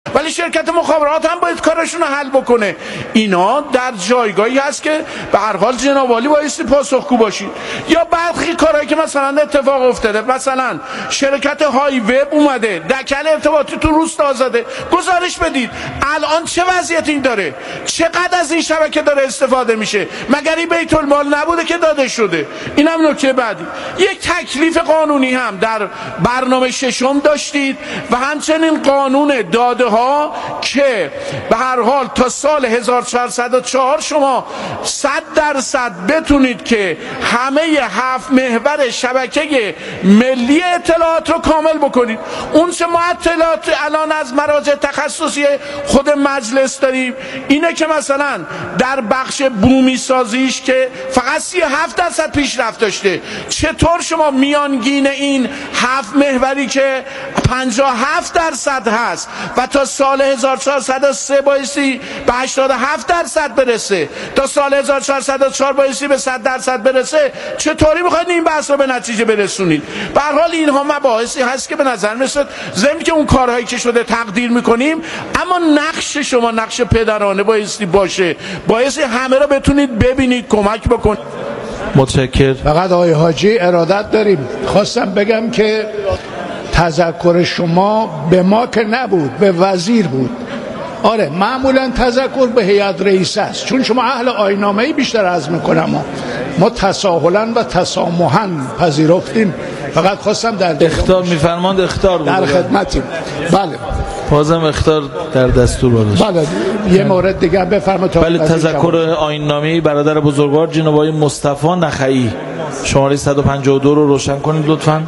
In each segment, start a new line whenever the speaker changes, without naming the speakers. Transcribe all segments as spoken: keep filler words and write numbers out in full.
ولی شرکت مخابرات هم باید کارشون رو حل بکنه. اینا در جایگاهی هست که به هر حال جناب عالی بایستی پاسخگو باشید. یا برخی کارهایی که مثلا اتفاق افتاده، مثلا شرکت های وب اومده دکل ارتباطی تو روستا آزاده، گزارش بدید الان چه وضعیتی داره، چقدر از این شبکه داره استفاده میشه، مگر این بیت المال نبوده که داده شده؟ اینم نکته بعدی. یک تکلیف قانونی هم در برنامه ششم داشتید و همچنین قانون داده ها که به هر حال تا سال هزار و چهارصد و چهار شما صد درصد بتونید که همه هفت محور شبکه ملی اطلاعات رو کامل بکنید. اون چه ما اطلاعات الان از مراجع تخصصی خود مجلس داریم اینه که مثلا در بخش بومی سازیش که فقط سی و هفت درصد پیشرفت داشته، چطور شما میانگین این هفت محوری که پنجاه و هفت درصد هست و تا سال هزار و چهارصد و سه بایستی به هشتاد و هفت درصد برسه، تا سال هزار و چهارصد و چهار بایستی به صد درصد برسه، چطوری میخواید این بحث رو به نتیجه برسونید؟ به هر حال اینها مباحثی هست که به نظر میاد ضمن که اون کارهایی که شده تقدیر میکنیم، اما نقش شما نقش پدرانه بایستی باشه، بایستی همه رو بتونید ببینید، کمک بکنید.
متشکر.
فقط آقای حاجی ارادت داریم، خواستم بگم که تذکر شما به ما که نبود، به وزیر بود. آره معمولا تذکر به هیئت رئیسه است، چون شما اهل آیین‌نامه‌ای بیشتر عرض میکنم، ما, ما تساهلا و تسامحا پذیرفتیم. فقط خواستم در
اخطار میفرماند، اخطار بود
در خدمتیم. بله
بازم اخطار در دستور بازش.
بله یه مورد دیگه بفرمایید.
بله تذکر آیین‌نامه‌ای برادر بزرگوار جناب آقای مصطفی نخعی، شماره صد و پنجاه و دو رو روشن کنید لطفاً.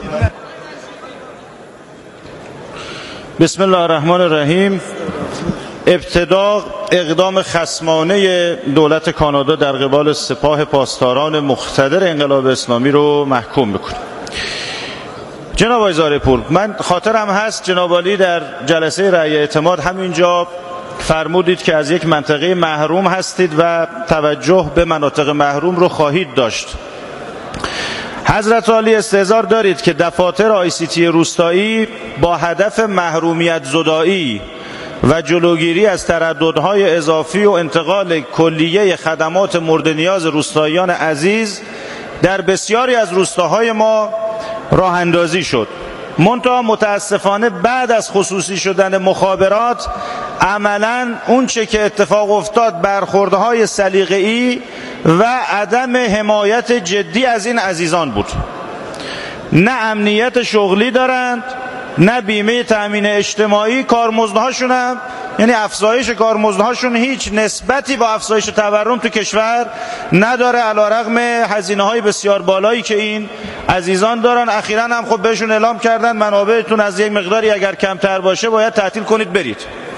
بسم الله الرحمن الرحیم. ابتدا اقدام خصمانه دولت کانادا در قبال سپاه پاسداران مقتدر انقلاب اسلامی رو محکوم میکنم. جناب آقای زارعپور، من خاطرم هست جناب عالی در جلسه رأی اعتماد همینجا فرمودید که از یک منطقه محروم هستید و توجه به مناطق محروم رو خواهید داشت. حضرت عالی استحضار دارید که دفاتر آی سی تی روستایی با هدف محرومیت زدایی و جلوگیری از ترددهای اضافی و انتقال کلیه خدمات مورد نیاز روستاییان عزیز در بسیاری از روستاهای ما راه اندازی شد. منتها متاسفانه بعد از خصوصی شدن مخابرات عملاً اون چه که اتفاق افتاد برخوردهای سلیقه‌ای و عدم حمایت جدی از این عزیزان بود. نه امنیت شغلی دارند، نه بیمه تأمین اجتماعی، کارمزدهاشون هم یعنی افزایش کارمزدهاشون هیچ نسبتی با افزایش تورم تو کشور نداره، علیرغم هزینه‌های بسیار بالایی که این عزیزان دارن. اخیراً هم خب بهشون اعلام کردن منابعتون از یک مقداری اگر کمتر باشه باید تعطیل کنید برید.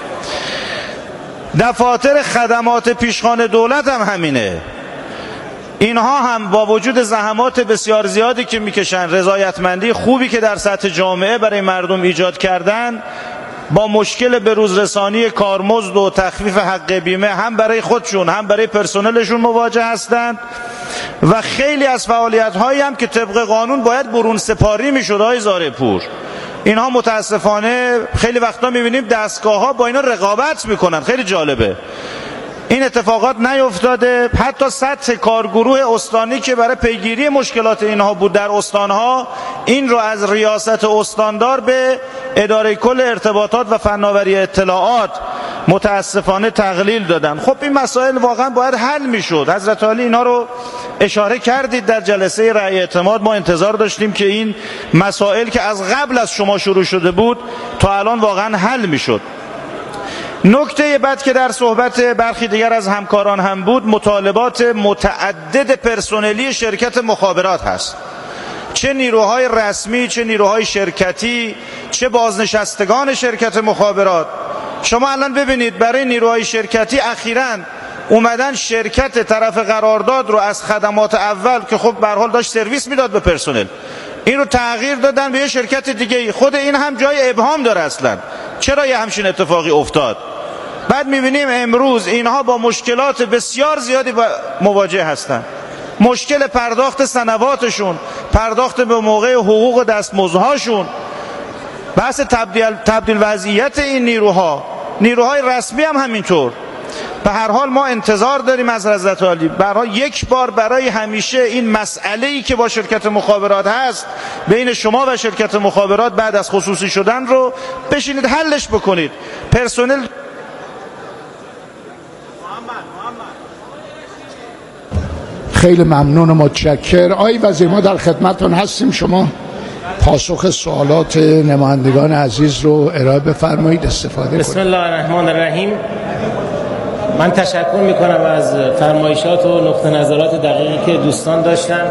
دفاتر خدمات پیشخوان دولت هم همینه. اینها هم با وجود زحمات بسیار زیادی که میکشن، رضایتمندی خوبی که در سطح جامعه برای مردم ایجاد کردن، با مشکل بروز رسانی کارمزد و تخفیف حق بیمه هم برای خودشون هم برای پرسنلشون مواجه هستند و خیلی از فعالیت هایی هم که طبق قانون باید برون سپاری میشد های زارعپور، اینها متاسفانه خیلی وقتا میبینیم دستگاه ها با اینا رقابت میکنن. خیلی جالبه این اتفاقات نیفتاده. حتی سطح کارگروه استانی که برای پیگیری مشکلات اینها بود در استانها، این رو از ریاست استاندار به اداره کل ارتباطات و فناوری اطلاعات متاسفانه تقلیل دادن. خب این مسائل واقعا باید حل میشد. حضرت عالی اینا رو اشاره کردید در جلسه رأی اعتماد. ما انتظار داشتیم که این مسائل که از قبل از شما شروع شده بود تا الان واقعا حل میشد. نکته بعد که در صحبت برخی دیگر از همکاران هم بود، مطالبات متعدد پرسنلی شرکت مخابرات هست، چه نیروهای رسمی، چه نیروهای شرکتی، چه بازنشستگان شرکت مخابرات. شما الان ببینید برای نیروهای شرکتی اخیراً اومدن شرکت طرف قرارداد رو از خدمات اول که خب به هر حال داشت سرویس میداد به پرسنل، این رو تغییر دادن به یه شرکت دیگه. خود این هم جای ابهام داره اصلا چرا یه همچین اتفاقی افتاد. بعد میبینیم امروز اینها با مشکلات بسیار زیادی مواجه هستن. مشکل پرداخت سنواتشون، پرداخت به موقع حقوق و دستمزدهاشون، بحث تبدیل, تبدیل وضعیت این نیروها. نیروهای رسمی هم همینطور. به هر حال ما انتظار داریم از حضرت عالی به هر حال یک بار برای همیشه این مسئله‌ای که با شرکت مخابرات هست بین شما و شرکت مخابرات بعد از خصوصی شدن رو بشینید حلش بکنید. پرسنل
خیلی ممنون و متشکر. آقای وزیر ما در خدمتتون هستیم، شما پاسخ سوالات نمایندگان عزیز رو ارائه بفرمایید، استفاده کنید.
بسم الله الرحمن الرحیم. من تشکر میکنم از فرمایشات و نقطه نظرات دقیقی که دوستان داشتن.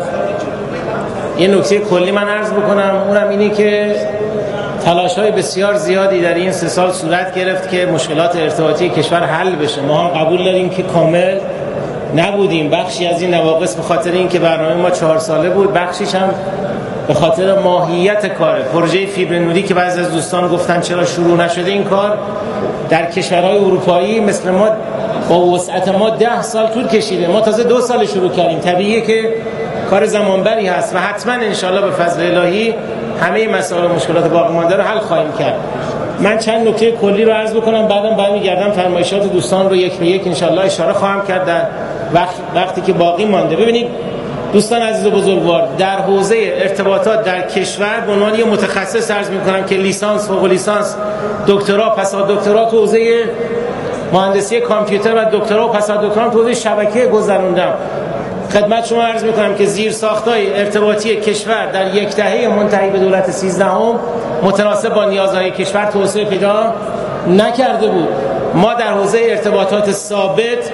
یه نکته کلی من عرض بکنم، اونم اینی که تلاش‌های بسیار زیادی در این سه سال صورت گرفت که مشکلات ارتباطی کشور حل بشه. ما هم قبول داریم که کامل نبودیم، بخشی از این نواقص به خاطر اینکه برنامه ما چهار ساله بود، بخشیش هم به خاطر ماهیت کار پروژه فیبر نوری که بعضی از دوستان گفتن چرا شروع نشده. این کار در کشورهای اروپایی مثل ما با وسعت ما ده سال طول کشیده، ما تازه دو سال شروع کردیم. طبیعیه که کار زمانبری هست و حتما انشالله به فضل الهی همه مسائل و مشکلات باقی مانده رو حل خواهیم کرد. من چند نکته کلی رو عرض بکنم، بعدم برمیگردم فرمایشات دوستان رو یک به یک انشالله اشاره خواهم کرد در وقت وقتی که باقی مانده. ببینید دوستان عزیز و بزرگوار، در حوزه ارتباطات در کشور به عنوان یه متخصص عرض می‌کنم که لیسانس، فوق لیسانس، دکترا، پسا دکترا تو حوزه مهندسی کامپیوتر و دکترا و پسا دکترا تو حوزه شبکه گذروندم. خدمت شما عرض می‌کنم که زیر ساخت‌های ارتباطی کشور در یک دهه منتهی به دولت سیزدهم متناسب با نیازهای کشور توسعه پیدا نکرده بود. ما در حوزه ارتباطات ثابت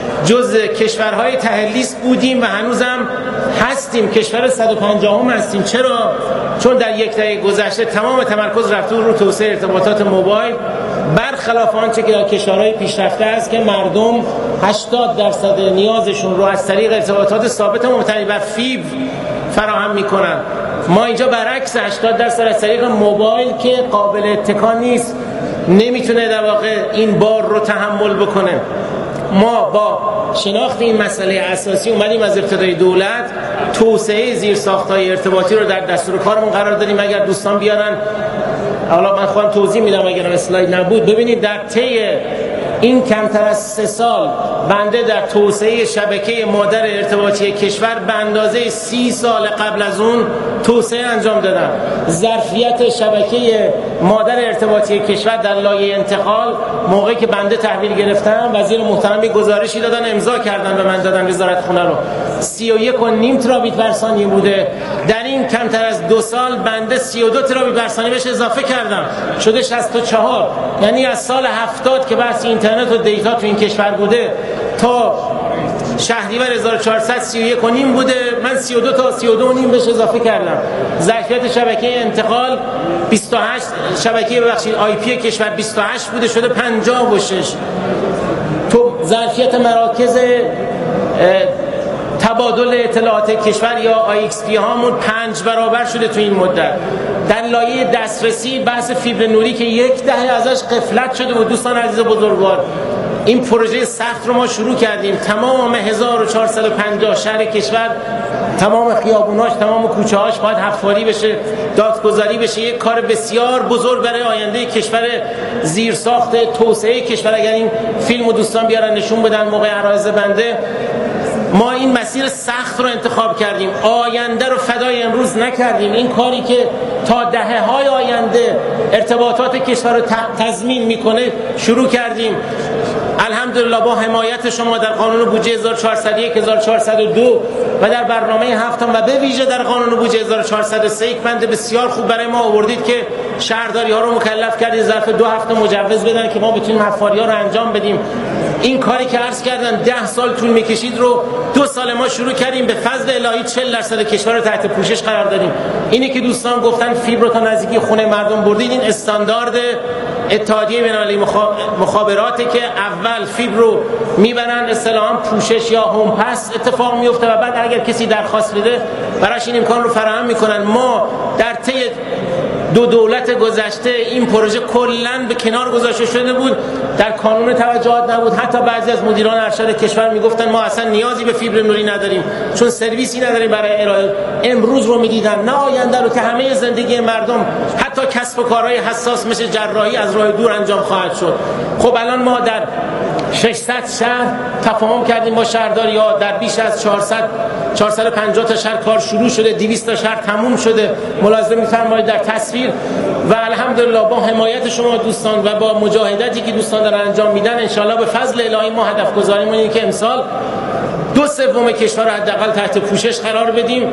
جز کشورهای ته لیست بودیم و هنوزم هستیم، کشور صد و پنجاهم هستیم. چرا؟ چون در یک دهه گذشته تمام تمرکز رفته رو توسعه ارتباطات موبایل، برخلاف آنچه که در کشورهای پیشرفته است که مردم هشتاد درصد نیازشون رو از طریق ارتباطات ثابت مبتنی بر فیبر فراهم میکنن. ما اینجا برعکس هشتاد درصد از طریق موبایل که قابل اتکا نیست، نمیتونه در واقع این بار رو تحمل بکنه. ما با شناخت این مسئله اساسی اومدیم از ابتدای دولت توسعه زیرساخت‌های ارتباطی رو در دستور کارمون قرار دادیم. اگر دوستان بیارن، حالا من خودم توضیح میدم اگر اسلاید نبود. ببینید در طی این کمتر از سه سال بنده در توسعه شبکه مادر ارتباطی کشور به اندازه سی سال قبل از اون توسعه انجام دادم. ظرفیت شبکه مادر ارتباطی کشور در لایه انتقال موقعی که بنده تحویل گرفتم وزیر محترمی گزارشی دادن، امضا کردن، به من دادن وزارت خونه رو، سی و یک و نیم ترابیت بر ثانیه بوده. در این کمتر از دو سال بنده سی و دو ترابیت بر ثانیه بهش اضافه کردم، شده شصت و چهار. یعنی از سال هفتاد که بحث اینترنت و دیتا تو این کشور بوده تا شهریور هزار و چهارصد سی و یک و نیم بوده، من سی و دو تا سی و دو و نیم بهش اضافه کردم. ظرفیت شبکه انتقال بیست و هشت، شبکه ببخشید آی پی کشور بیست و هشت بوده، شده پنجاه و شش. تو ظرفیت مراکز تبادل اطلاعات کشور یا آی ایکس پی هامون پنج برابر شده تو این مدت. در لایه دسترسی بحث فیبر نوری که یک دهه ازش غفلت شده بود دوستان عزیز بزرگوار، این پروژه سخت رو ما شروع کردیم. تمام هزار و چهارصد و پنجاه شهر کشور، تمام خیابوناش، تمام کوچه هاش باید هفت‌واری بشه، دادگذاری بشه. یک کار بسیار بزرگ برای آینده کشور، زیرساخت توسعه کشور. اگر این فیلمو دوستان بیارن نشون بدن موقع عرایض بنده، ما این مسیر سخت رو انتخاب کردیم، آینده رو فدای امروز نکردیم. این کاری که تا دهه‌های آینده ارتباطات کشور رو تضمین میکنه شروع کردیم. الحمدلله با حمایت شما در قانون بودجه هزار و چهارصد و یک، هزار و چهارصد و دو و در برنامه هفتم و به ویژه در قانون بودجه هزار و چهارصد و سه یک بند بسیار خوب برای ما آوردید که شهرداری ها رو مکلف کردید ظرف دو هفته مجوز بدن که ما بتونیم حفاری ها رو انجام بدیم. این کاری که عرض کردن ده سال طول میکشید رو دو سال ما شروع کردیم. به فضل الهی چهل درصد کشور رو تحت پوشش قرار دادیم. اینی که دوستان گفتن فیبر تا نزدیکی خونه مردم بردید، این استاندارد اتحادیه بین‌المللی مخابراته که اول فیبر رو میبرن اصطلاحاً پوشش یا هوم پس اتفاق میفته و بعد اگر کسی درخواست بده براش این امکان رو فراهم میکنن. ما در طی دو دولت گذشته این پروژه کلاً به کنار گذاشته شده بود، در کانون توجهات نبود. حتی بعضی از مدیران ارشد کشور میگفتن ما اصلا نیازی به فیبر نوری نداریم چون سرویسی نداریم برای ارائه. امروز رو میدیدن، نه آینده رو که همه زندگی مردم حتی حتی کسب و کارهای حساس مثل جراحی از راه دور انجام خواهد شد. خب الان ما در ششصد شهر تفاهم کردیم با شهرداری ها، در بیش از چهارصد چهارصد و پنجاه تا شهر کار شروع شده، دویست تا شهر تموم شده. ملاحظه می‌فرمایید در تصویر و الحمدلله با حمایت شما دوستان و با مجاهدتی که دوستان دارن انجام میدن انشالله به فضل الهی ما هدف گذاریمون اینه که امسال دو سوم کشور رو حداقل تحت پوشش قرار بدیم.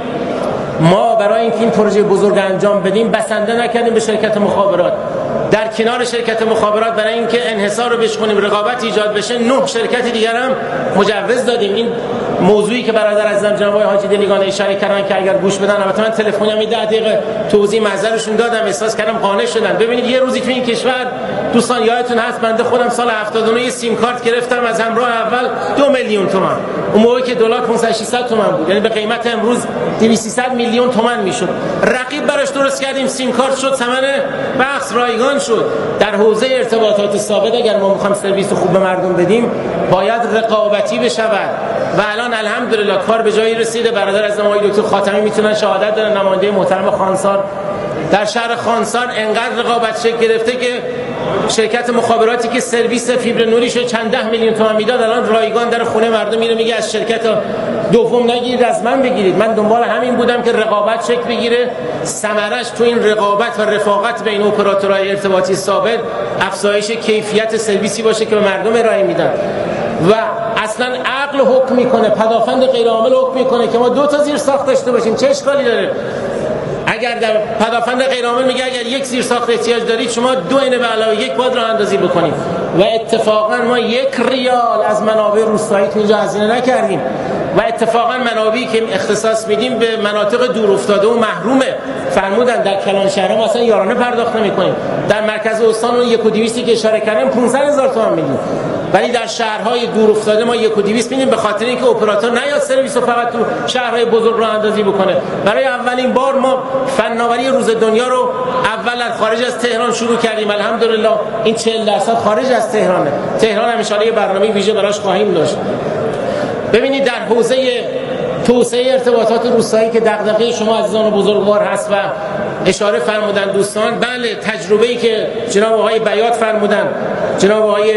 ما برای اینکه این پروژه بزرگ انجام بدیم بسنده نکردیم به شرکت مخابرات. در کنار شرکت مخابرات برای اینکه انحصار رو بشکنیم، رقابت ایجاد بشه، نه شرکت دیگر هم مجوز دادیم. این موضوعی که برادر عزیزم جناب آقای حاجی دلیگان اشاره کردن که اگر گوش بدن، البته من تلفنی هم ده دقیقه توضیح محضرشون دادم، احساس کردم قانع شدن. ببینید یه روزی تو این کشور دوستان یادتون هست بنده خودم سال هفتاد و نه سیم کارت گرفتم از همراه اول دو میلیون تومان، اون موقعی که دلار پانصد ششصد تومان بود، یعنی به قیمت امروز دویست سیصد میلیون تومان میشد. رقیب براش درست کردیم، سیم کارت شد، ثمن بخش رایگان شد. در حوزه ارتباطات ثابت اگر ما میخوایم سرویس خوب به مردم بدیم باید رقابتی بشود و الان الحمدلله کار به جایی رسیده. برادر از آقای دکتر خاتمی میتونن شهادت بدن، نماینده محترم خانسار در شهر خانسار انقدر رقابت شکل گرفته که شرکت مخابراتی که سرویس فیبر نوری شو چند ده میلیون تومان میداد الان رایگان در خونه مردم میره میگه از شرکت دوم نگیرید از من بگیرید. من دنبال همین بودم که رقابت شکل بگیره، ثمرش تو این رقابت و رفاقت بین اپراتورهای ارتباطی ثابت افزایش کیفیت سرویسی باشه که به مردم ارائه میدن و اصلا عقل حکم میکنه، پدافند غیر عامل حکم میکنه که ما دو تا زیر ساخت داشته باشیم. چه اشکالی داره؟ اگر در پدافند غیر عامل میگه اگر یک زیر ساخت احتیاج دارید شما دو اینه به علاوه یک باید راه اندازی بکنید و اتفاقا ما یک ریال از منابع روستایی تو اینجا هزینه نکردیم و اتفاقا منابعی که اختصاص میدیم به مناطق دور افتاده و محرومه. فرمودن در کلان شهر ما اصلا یارانه پرداخت نمی‌کنیم، در مرکز استان اون یک و دویست که اشاره کردم پانصد هزار تومان میدیم، ولی در شهرهای دور افتاده ما یک و دویست میدیم به خاطر اینکه اپراتور نیاد سرویس رو فقط تو شهرهای بزرگ راه اندازی بکنه. برای اولین بار ما فناوری روز دنیا رو اول از خارج از تهران شروع کردیم. الحمدلله این چهل درصد خارج از تهرانه. تهران هم ان شاء الله یه برنامه ویژه براش خواهیم داشت. ببینید در حوزه توسعه ارتباطات روستایی که دغدغه شما عزیزان و بزرگوار هست و اشاره فرمودن دوستان، بله تجربه‌ای که جناب آقای بیات فرمودن، جناب آقای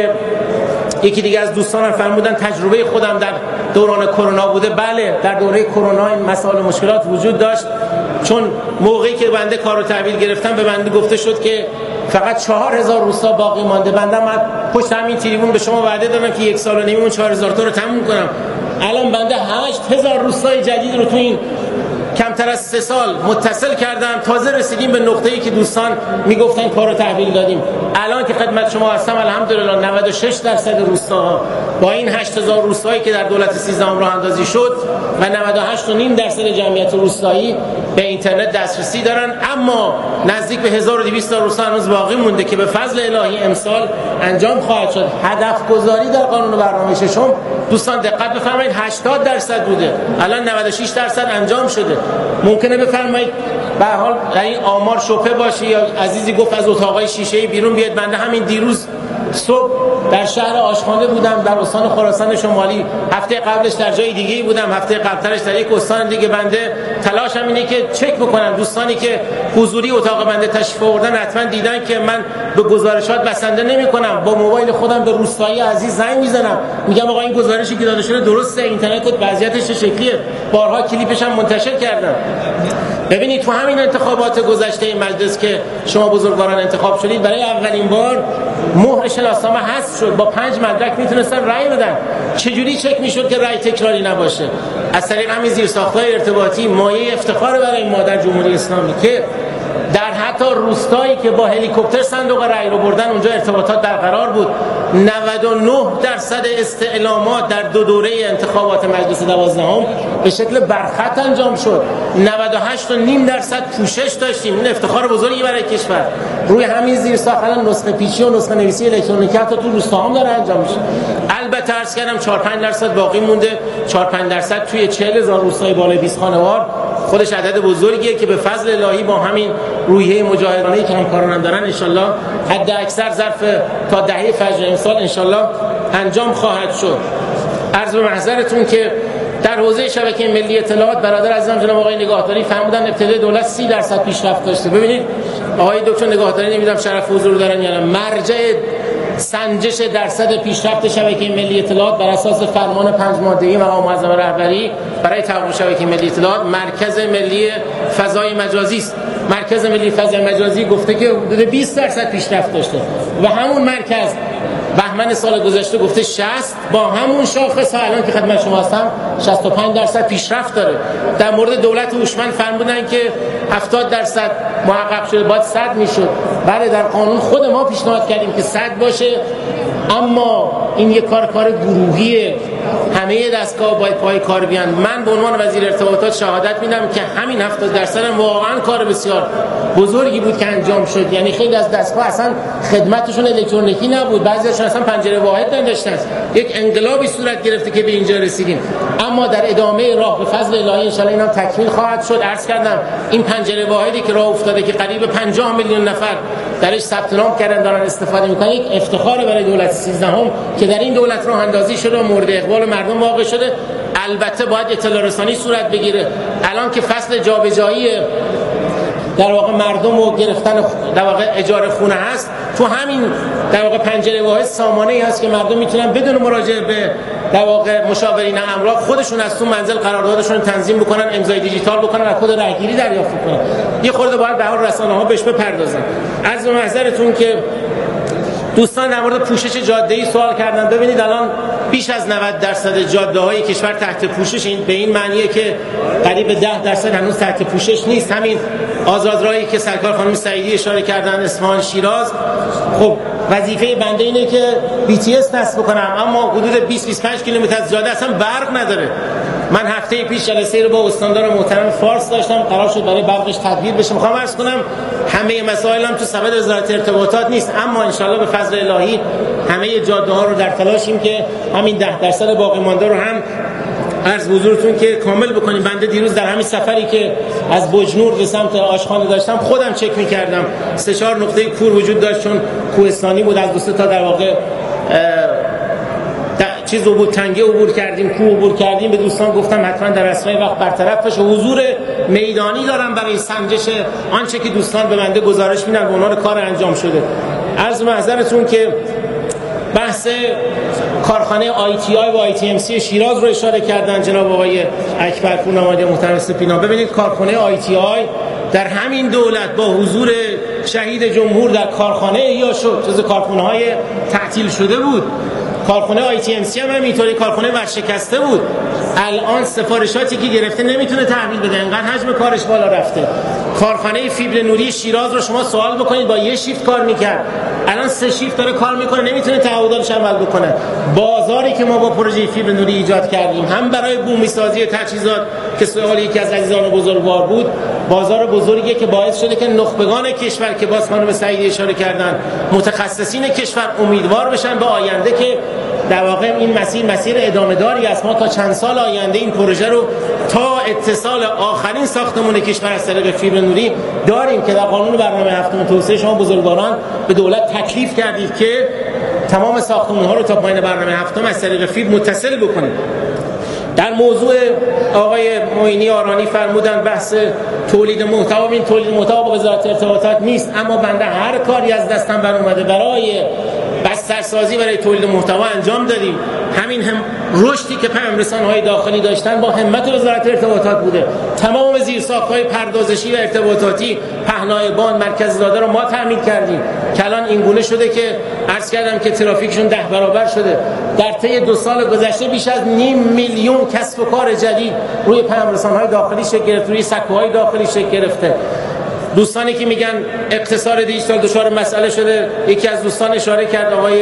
یکی دیگه از دوستانم فرمودن تجربه خودم در دوران کرونا بوده. بله در دوره کرونا این مسائل و مشکلات وجود داشت، چون موقعی که بنده کارو تحویل گرفتم به بنده گفته شد که فقط چهار هزار روستا باقی مانده. بنده من پشت همین تریبون به شما وعده دادم که یک سال و نیم اون چهار هزار تا رو تموم کنم. الان بنده هشت هزار روستای جدید رو تو این کمتر از سه سال متصل کردم. تازه رسیدیم به نقطه‌ای که دوستان میگفتن کارو تحویل دادیم. الان که خدمت شما هستم الحمدلله نود و شش درصد روستاها با این هشت هزار روستایی که در دولت سیزدهم راه اندازی شد و نود و هشت و نیم درصد جمعیت روستایی به اینترنت دسترسی دارن. اما نزدیک به هزار و دویست تا روستا هنوز باقی مونده که به فضل الهی امسال انجام خواهد شد. هدف گذاری در قانون برنامه ششم دوستان دقت بفرمایید هشتاد درصد بوده، الان نود و شش درصد انجام شده. ممکنه بفرمایید به هر حال این آمار شبهه باشه یا عزیزی گفت از اتاقای شیشه‌ای بیرون بیاد. بنده همین دیروز صبح در شهر آشخانه بودم در استان خراسان شمالی، هفته قبلش در جای دیگه‌ای بودم، هفته قبلترش در یک استان دیگه. بنده تلاشم اینه که چک بکنم دوستانی که حضوری اتاق بنده تشریف آوردن حتما دیدن که من به گزارشات بسنده نمی‌کنم، با موبایل خودم به روستایی عزیز زنگ میزنم میگم آقا این گزارشی که داده شده درسته، اینترنت وضعیتش چه شکلیه، بارها کلیپش هم منتشر کردم. ببینید تو همین انتخابات گذشته مجلس که شما بزرگواران انتخاب شدید برای اولین بار مهر شناسنامه حذف شد، با پنج مدرک میتونستن رأی بدن. چجوری چک میشد که رأی تکراری نباشه؟ از طریق همین زیرساخت‌های ارتباطی مایه افتخار برای ما در جمهوری اسلامی که در حتی روستایی که با هلیکوپتر صندوق رأی رو بردن اونجا ارتباطات برقرار بود. نود و نه درصد استعلامات در دو دوره انتخابات مجلس دوازدهم به شکل برخط انجام شد. نود و هشت و نیم درصد پوشش داشتیم. این افتخار بزرگی برای کشور. روی همین زیرساخت الان نسخه پیچی و نسخه نویسی الکترونیکی حتی تو روستاها هم داره انجام میشه. البته عرض کردم چهار پنج درصد باقی مونده. چهار پنج درصد توی چهل هزار روستای بالای بیست خانوار خودش عدد بزرگیه که به فضل الهی با همین روحیه مجاهدانه‌ای که همکارانم دارن ان شاء الله حد اکثر ظرف تا دهه فجر امسال ان شاء الله انجام خواهد شد. عرض به محضرتون که در حوزه شبکه ملی اطلاعات برادر عزیزم جناب آقای نگاهداری فرمودن ابتدای دولت سی درصد پیشرفت داشته. ببینید آقای دکتر نگاهداری نمیدونم شرف حضور دارن یا نه، مرجع سنجش درصد پیشرفت شبکه ملی اطلاعات بر اساس فرمان پنج ماده‌ای مقام معظم رهبری برای تقویم شبکه ملی اطلاعات مرکز ملی فضای مجازی است. مرکز ملی فضای مجازی گفته که حدود بیست درصد پیشرفت داشته و همون مرکز بهمن سال گذشته گفته شصت، با همون شاخص ها الان که خدمت شما هستم شصت و پنج درصد پیشرفت داره. در مورد دولت هوشمند فرمودن که هفتاد درصد محقق شده، باید صد میشد. بله در قانون خود ما پیشنهاد کردیم که صد باشه، اما این یک کار کار گروهیه، همه دستگاه باید پای کار بیان. من به عنوان وزیر ارتباطات شهادت میدم که همین هفتاد درصد هم واقعا کار بسیار بزرگی بود که انجام شد. یعنی خیلی از دستگاه اصلا خدمتشون الکترونیکی نبود، بعضیشون اصلا پنجره واحد نداشتن. یک انقلابی صورت گرفته که به اینجا رسیدیم، اما در ادامه راه به فضل الهی ان شاء الله اینم تکمیل خواهد شد. عرض کردم این پنجره واحدی که راه افتاده که قریب پنجاه میلیون نفر درش ثبت نام کردن دارن استفاده میکنن، یک افتخار برای دولت سیزدهم که در این دولت راه اندازی شده و مورد اقبال مردم واقع شده. البته باید اطلاع رسانی صورت بگیره. الان که فصل جابجایی در واقع مردم و گرفتن در واقع اجاره خونه هست، تو همین در واقع پنجره واحد سامانه‌ای هست که مردم میتونن بدون مراجعه به در واقع مشاورین املاک خودشون از تو منزل قراردادشون تنظیم بکنن، امضای دیجیتال بکنن و کد رهگیری دریافت کنن. یه خورده باید به حال رسانه‌ها بهش بپردازن. عرض محضرتون که دوستان در مورد پوشش جاده‌ای سوال کردن. ببینید الان بیش از نود درصد جاده‌های کشور تحت پوشش، این به این معنیه که قریب ده درصد هنوز تحت پوشش نیست. همین آزادراهی که سرکار خانم سعیدی اشاره کردن، اصفهان شیراز، خب وظیفه بنده اینه که بی تی اس نصب کنم، اما حدود بیست بیست و پنج کیلومتر از جاده اصلا برق نداره. من هفته پیش جلسه رو با استاندار محترم فارس داشتم، قرار شد برای برقش تدبیر بشه. میخوام عرض کنم همه مسائل هم تو سبد وزارت ارتباطات نیست، اما ان شاء الله به فضل الهی همه جاده ها رو در تلاشیم که همین ده درصد باقی مانده رو هم عرض حضورتون که کامل بکنیم. بنده دیروز در همین سفری که از بجنور به سمت آشخانه داشتم خودم چک می‌کردم، سه چهار نقطه کور وجود داشت چون کوهستانی بود، از دو سه تا در واقع چیز عبور تنگه عبور کردیم، کوه عبور کردیم. به دوستان گفتم حتما در اسرع وقت برطرف بشه. حضور میدانی دارم برای سنجش آنچه که دوستان به بنده گزارش میدن به عنوان کار انجام شده. عرض معذرتون که بحث کارخانه آی تی آی و آی تی ام سی شیراز رو اشاره کردن جناب آقای اکبرپور نماینده محترم سپینا. ببینید کارخانه آی تی آی در همین دولت با حضور شهید جمهور در کارخانه احیا شد، جز کارخانه‌های تعطیل شده بود. کارخانه آی تی ام سی هم اینطوری کارخانه ورشکسته بود. الان سفارشاتی که گرفته نمیتونه تحویل بده، انقدر حجم کارش بالا رفته. کارخانه فیبر نوری شیراز رو شما سوال بکنید، با یه شیفت کار میکرد، الان سه شیفت داره کار میکنه، نمیتونه تعهداتش عمل بکنه. بازاری که ما با پروژه فیبر نوری ایجاد کردیم هم برای بومی سازی تجهیزات که سوال یکی از عزیزان بزرگوار بود، بازار بزرگیه که باعث شده که نخبگان کشور که باز خانم سعیدی اشاره کردن، متخصصین کشور امیدوار بشن به آینده که در واقع این مسیر مسیر ادامه داری است. ما تا چند سال آینده این پروژه رو تا اتصال آخرین ساختمان کشور از طریق فیبر نوری داریم که در قانون برنامه هفتم توسعه شما بزرگواران به دولت تکلیف کردید که تمام ساختمان‌ها رو تا پایان برنامه هفتم از طریق فیبر متصل بکنید. در موضوع آقای معینی آرانی فرمودن بحث تولید محتوا، این تولید محتوا با وزارت ارتباطات نیست، اما بنده هر کاری از دستم بر اومده برای بسترسازی برای تولید محتوا انجام دادیم. همین هم رشدی که پیام رسانه‌های داخلی داشتن با همت وزارت ارتباطات بوده. تمام زیرساخت‌های پردازشی و ارتباطاتی، پهنای باند، مرکز داده رو ما تامین کردیم که الان این گونه شده که عرض کردم که ترافیکشون ده برابر شده. در طی دو سال گذشته بیش از نیم میلیون کسب و کار جدید روی پیام رسانه‌های داخلی شکل گرفته، روی سکوهای داخلی شکل گرفته. دوستانی که میگن اقتصاد دیجیتال دچار مسئله شده، یکی از دوستان اشاره کرد، آقای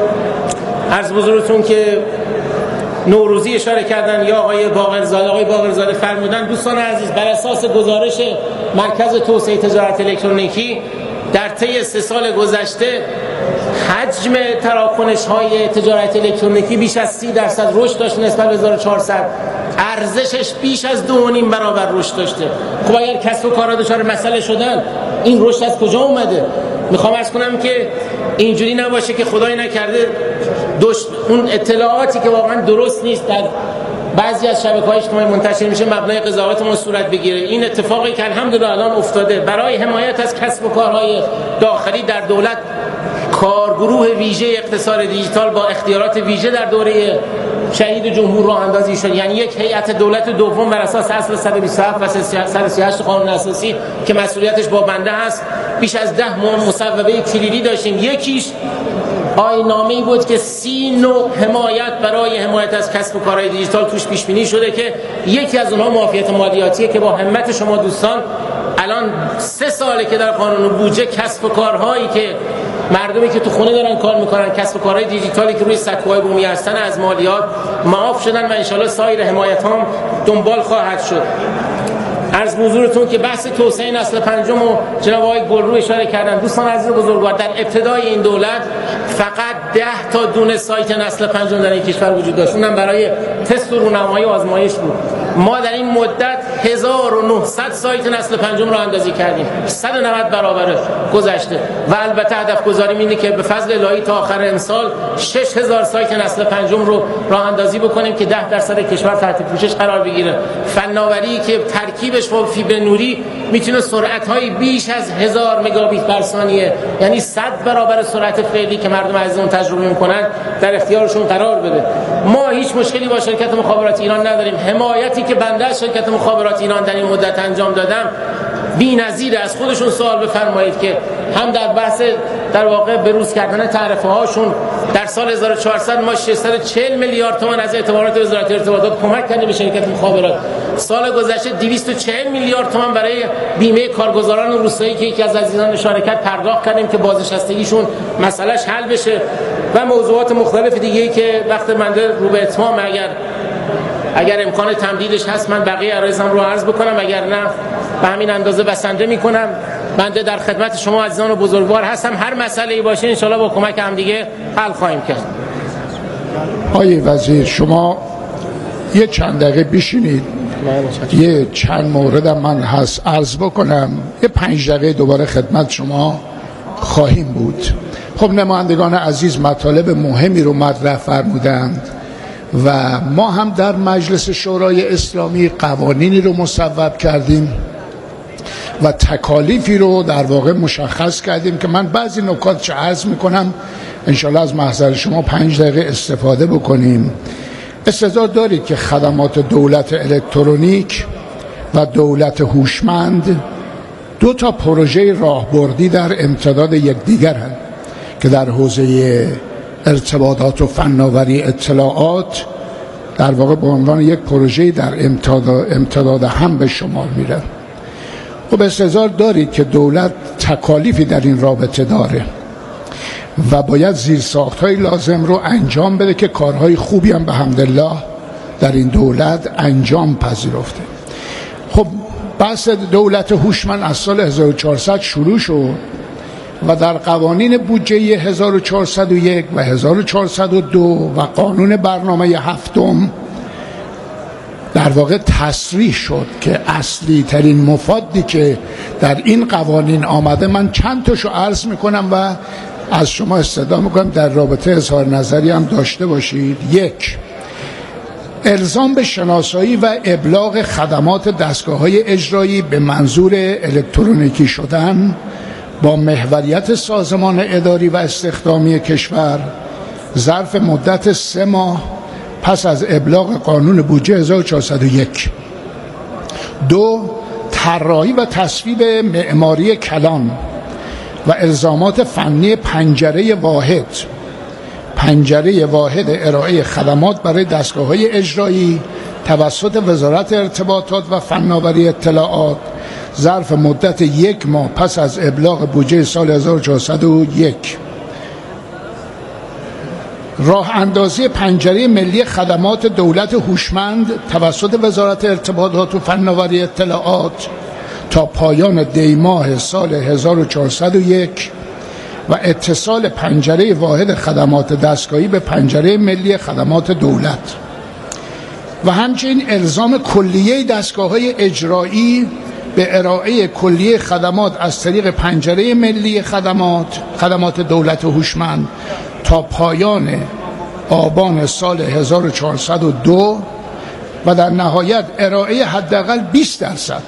عرض بزرگتون که نوروزی اشاره کردن یا آقای باقرزاده، آقای باقرزاده فرمودن دوستان عزیز بر اساس گزارش مرکز توسعه تجارت الکترونیکی در طی سه سال گذشته حجم تراکنش های تجارت الکترونیکی بیش از سی درصد رشد داشت نسبت به هزار و چهارصد، ارزشش بیش از دو و نیم برابر رشد داشته. خب اگر کسب و کارها دچار مسئله شدن، این رشد از کجا اومده؟ میخوام عرض کنم که اینجوری نباشه که خدای نکرده دوست اون اطلاعاتی که واقعا درست نیست در بعضی از شبکه‌های اجتماعی منتشر میشه مبنای قضاوت ما صورت بگیره. این اتفاقی که الحمدلله الان افتاده برای حمایت از کسب و کارهای داخلی در دولت، کارگروه ویژه اقتصاد دیجیتال با اختیارات ویژه در دوره شهید جمهور راه اندازی شد. یعنی یک هیئت دولت دوم بر اساس اصل صد و بیست و هفت و صد و سی و هشت قانون اساسی که مسئولیتش با بنده هست، بیش از ده ماه مصوبه کلیدی داشتیم. یکیش آیین‌نامه‌ای بود که سی نوع حمایت برای حمایت از کسب و کارهای دیجیتال توش پیش بینی شده که یکی از اونها معافیت مالیاتیه که با همت شما دوستان الان سه ساله که در قانون بودجه کسب و کارهایی که مردمی که تو خونه دارن کار میکنن، کسب و کارهای دیجیتالی که روی سکوهای بومی هستن از مالیات معاف شدن و انشالله سایر حمایت هم دنبال خواهد شد. عرض به حضورتون که بحث توسعه نسل پنجم و جناب آقای گلرو اشاره کردن. دوستان عزیز بزرگوار، در ابتدای این دولت فقط ده تا دونه سایت نسل پنجم در این کشور وجود داشت، اونم برای تست و رونمایی و آزمایش بود. ما در این مدت هزار و نهصد سایت نسل پنجم را اندازی کردیم، صد و نود برابر گذشته و البته هدف گذاری اینه که به فضل الهی تا آخر امسال شش هزار سایت نسل پنجم رو راه اندازی بکنیم که ده درصد کشور تحت پوشش قرار بگیره. فناوری که ترکیبش با فیبر نوری میتونه سرعت‌های بیش از هزار مگابیت بر ثانیه، یعنی صد برابر سرعت فعلی که مردم عزیزمون تجربه میکنن در اختیارشون قرار بده. ما هیچ مشکلی با شرکت مخابرات ایران نداریم. حمایتی که بنده از شرکت مخابرات ایران در این مدت انجام دادم بی‌نظیره. از خودشون سوال بفرمایید که هم در بحث در واقع بروز کردن تعرفه هاشون در سال هزار و چهارصد ما ششصد و چهل میلیارد تومان از اعتبارات وزارت ارتباطات کمک کردیم به شرکت مخابرات. سال گذشته دویست و چهل میلیارد تومان برای بیمه کارگزاران روستایی که یکی از عزیزان اشاره کرد پرداخت کردیم که بازنشستگیشون مسئلهش حل بشه و موضوعات مختلف دیگه‌ای که وقت منده رو به اتمام اگر اگر امکان تمدیدش هست من بقیه عرایزم رو عرض بکنم، اگر نه به همین اندازه بسنده میکنم. بنده در خدمت شما عزیزان و بزرگوار هستم، هر مسئله‌ای باشه انشالله با کمک هم دیگه حل خواهیم کرد.
آقای وزیر شما یه چند دقیقه بشینید، یه چند موردم من هست عرض بکنم، یه پنج دقیقه دوباره خدمت شما خواهیم بود. خب نمایندگان عزیز مطالب مهمی رو مطرح فرمودند و ما هم در مجلس شورای اسلامی قوانینی رو مصوب کردیم و تکالیفی رو در واقع مشخص کردیم که من بعضی نکات چه عرض میکنم انشالله از محضر شما پنج دقیقه استفاده بکنیم. استعداد دارید که خدمات دولت الکترونیک و دولت هوشمند دو تا پروژه راهبردی در امتداد یکدیگرند که در حوزه ارتباطات و فناوری اطلاعات در واقع به عنوان یک پروژه در امتداد, امتداد هم به شمار میره. خب استعداد دارید که دولت تکالیفی در این رابطه داره و باید زیرساخت‌های لازم رو انجام بده که کارهای خوبی هم به حمدالله در این دولت انجام پذیرفته. خب بحث دولت هوشمند از سال هزار و چهارصد شروع شد و در قوانین بودجه هزار و چهارصد و یک و هزار و چهارصد و دو و قانون برنامه هفتم در واقع تصریح شد که اصلی ترین مفادی که در این قوانین آمده من چند تاشو عرض میکنم و از شما استدعا میکنم در رابطه اظهار نظری هم داشته باشید. یک، الزام به شناسایی و ابلاغ خدمات دستگاه‌های اجرایی به منظور الکترونیکی شدن با محوریت سازمان اداری و استخدامی کشور ظرف مدت سه ماه پس از ابلاغ قانون بودجه هزار و چهارصد و یک. دو، طراحی و تصویب معماری کلان و الزامات فنی پنجره واحد پنجره واحد ارائه خدمات برای دستگاه‌های اجرایی توسط وزارت ارتباطات و فناوری اطلاعات ظرف مدت یک ماه پس از ابلاغ بودجه سال هزار و چهارصد و یک. راه اندازی پنجره ملی خدمات دولت هوشمند توسط وزارت ارتباطات و فناوری اطلاعات تا پایان دی ماه سال هزار و چهارصد و یک و اتصال پنجره واحد خدمات دستگاهی به پنجره ملی خدمات دولت و همچنین الزام کلیه دستگاه‌های اجرایی به ارائه کلیه خدمات از طریق پنجره ملی خدمات خدمات دولت هوشمند تا پایان آبان سال هزار و چهارصد و دو و در نهایت ارائه حداقل بیست درصد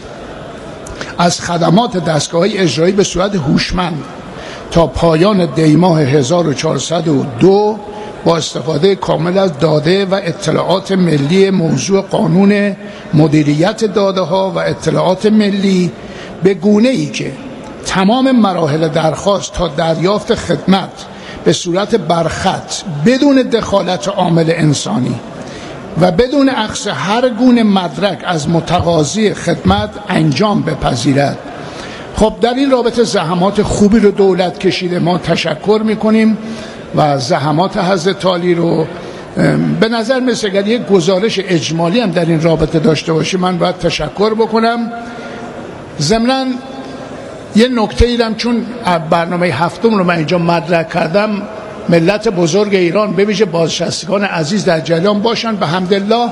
از خدمات دستگاه‌های اجرایی به صورت هوشمند تا پایان دیماه هزار و چهارصد و دو با استفاده کامل از داده و اطلاعات ملی موضوع قانون مدیریت داده ها و اطلاعات ملی به گونه‌ای که تمام مراحل درخواست تا دریافت خدمت به صورت برخط بدون دخالت عامل انسانی و بدون اخذ هر گونه مدرک از متقاضی خدمت انجام بپذیرد. خب در این رابطه زحمات خوبی رو دولت کشیده، ما تشکر میکنیم و زحمات حضرت عالی رو به نظر مثل اگر یک گزارش اجمالی هم در این رابطه داشته باشیم من باید تشکر بکنم. ضمناً یه نکته ایرم چون برنامه هفتم رو من اینجا مطرح کردم، ملت بزرگ ایران به ویژه بازنشستگان عزیز در جریان باشن. به حمدالله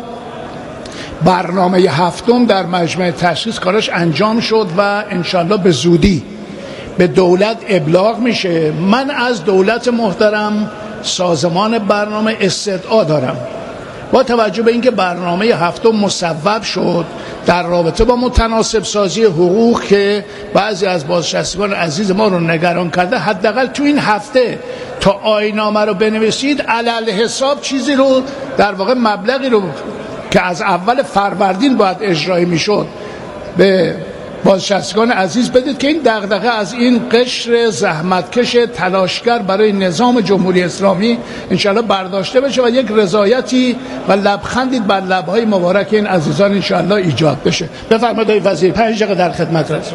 برنامه هفتم در مجمع تشخیص کارش انجام شد و انشالله به زودی به دولت ابلاغ میشه. من از دولت محترم سازمان برنامه استدعا دارم با توجه به اینکه برنامه هفتم مصوب شد در رابطه با متناسب سازی حقوق که بعضی از بازنشستگان عزیز ما رو نگران کرده، حداقل تو این هفته تا آیین‌نامه رو بنویسید علل حساب چیزی رو در واقع مبلغی رو که از اول فروردین باید اجرایی میشد به بازنشستگان عزیز بدید که این دغدغه از این قشر زحمتکش تلاشگر برای نظام جمهوری اسلامی انشالله برداشته بشه و یک رضایتی و لبخندی بر لبهای مبارک این عزیزان انشالله ایجاد بشه. بفرمایید آقای وزیر، پنج دقیقه در خدمت هستم.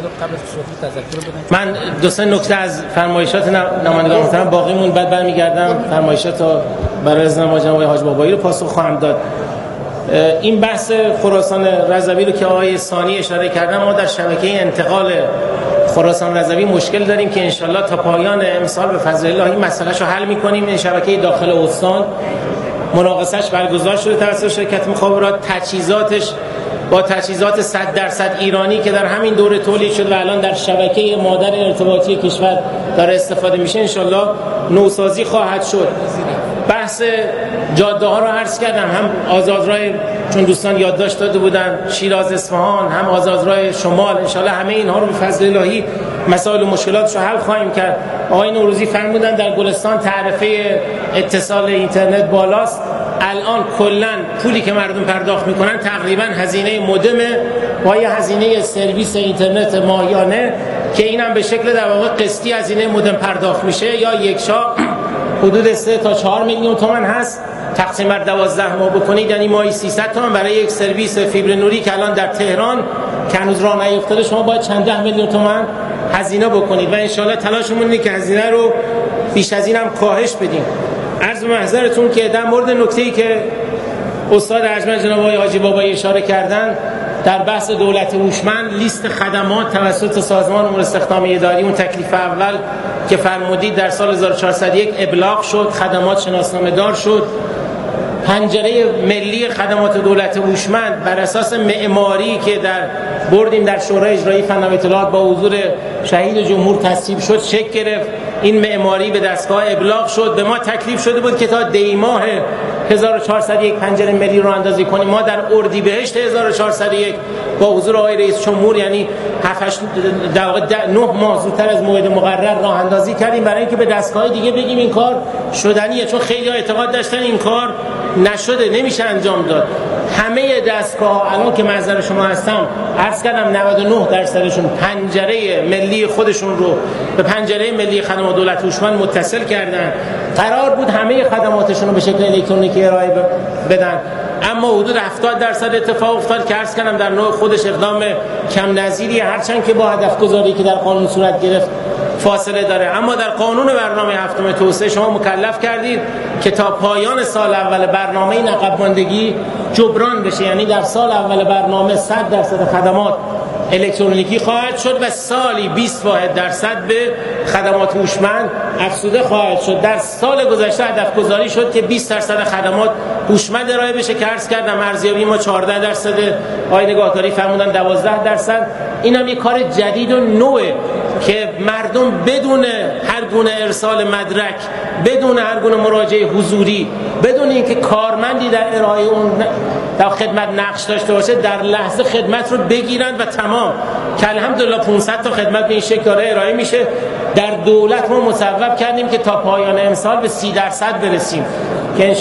من دو سه نکته از فرمایشات نمایندگان محترم باقی مون، بعد برمیگردم فرمایشات رو برای جناب آقای حاج بابایی رو پاسخ خواهم داد. این بحث خراسان رضوی رو که آقای ثانی اشاره کردن، ما در شبکه انتقال خراسان رضوی مشکل داریم که انشالله تا پایان امسال به فضل الله این مسئله‌اش رو حل می‌کنیم. این شبکه داخل استان مناقصه‌اش برگزار شده توسط شرکت مخابرات، تجهیزاتش با تجهیزات صد درصد ایرانی که در همین دوره تولید شد و الان در شبکه مادر ارتباطی کشور داره استفاده میشه انشالله نوسازی خواهد شد. بحث جاده ها رو عرض کردم، هم آزادراه چون دوستان یادداشت داده بودن شیراز اصفهان، هم آزادراه شمال، انشالله همه اینها رو به فضل الهی مسائل و مشکلاتش رو حل خواهیم کرد. آقای نوروزی فرمودن در گلستان تعرفه اتصال اینترنت بالاست. الان کلا پولی که مردم پرداخت میکنن تقریبا هزینه مودمه و یا هزینه سرویس اینترنت ماهیانه که اینم به شکل در واقع قسطی هزینه مودم پرداخت میشه، یا یکشا حدود سه تا چهار میلیون تومان هست. تقسیم بر دوازده ماه بکنید یعنی ماهی سیصد تومان برای یک سرویس فیبر نوری که الان در تهران که هنوز راه نیفتاده شما باید چند ده میلیون تومان هزینه بکنید و انشالله تلاشمون اینه که هزینه رو بیش از این هم کاهش بدیم. عرض محضرتون که در مورد نکته‌ای که استاد ارجمند جناب آقای حاجی بابایی اشاره کردن در بحث دولت هوشمند، لیست خدمات توسط سازمان امور استخدام اداری، اون تکلیف اول که فرمودید در سال هزار و چهارصد و یک ابلاغ شد، خدمات شناسنامه دار شد. پنجره ملی خدمات دولت هوشمند بر اساس معماری که در بردیم در شورای اجرایی فناوری اطلاعات با حضور شهید جمهور تصویب شد شکل گرفت. این معماری به دستگاه ابلاغ شد. به ما تکلیف شده بود که تا دی ماه هزار و چهارصد و یک پنجره ملی رو اندازی کنیم. ما در اردیبهشت هزار و چهارصد و یک با حضور آقای رئیس جمهور یعنی هفت در واقع نه ماه زودتر از موعد مقرر راه اندازی کردیم برای اینکه به دستگاه دیگه بگیم این کار شدنیه، چون خیلی ها اعتقاد داشتن این کار نشده، نمیشه انجام داد. همه دستگاه الان که منظر شما هستم عرض کردم نود و نه درصدشون پنجره ملی خودشون رو به پنجره ملی خدمات دولت هوشمند متصل کردن. قرار بود همه خدماتشون رو به شکل الکترونیکی ارائه بدن، اما حدود هفتاد درصد اتفاق افتاد که عرض کردم در نوع خودش اقدام کم نظیری، هرچند که با هدف گذاری که در قانون صورت گرفت فاصله داره. اما در قانون برنامه هفتم توسعه شما مکلف کردید که تا پایان سال اول برنامه این عقب ماندگی جبران بشه، یعنی در سال اول برنامه صد درصد خدمات الکترونیکی خواهد شد و سالی بیست واحد درصد به خدمات هوشمند افزوده خواهد شد. در سال گذشته هدف گذاری شد که بیست درصد خدمات هوشمند ارائه بشه که عرض کردم ارزیابی ما چهارده درصد، آقای نگاهکاری فرمودن دوازده درصد. این هم یک کار جدید و نوعه که مردم بدون هر گونه ارسال مدرک بدون هر گونه مراجعه حضوری، بدون اینکه کارمندی در ارائه اون در خدمت نقش داشته باشه، در لحظه خدمت رو بگیرن و تمام. که الحمدلله پانصد تا خدمت به این شکل داره ارائه میشه. در دولت ما مصوب کردیم که تا پایان امسال به سی درصد برسیم که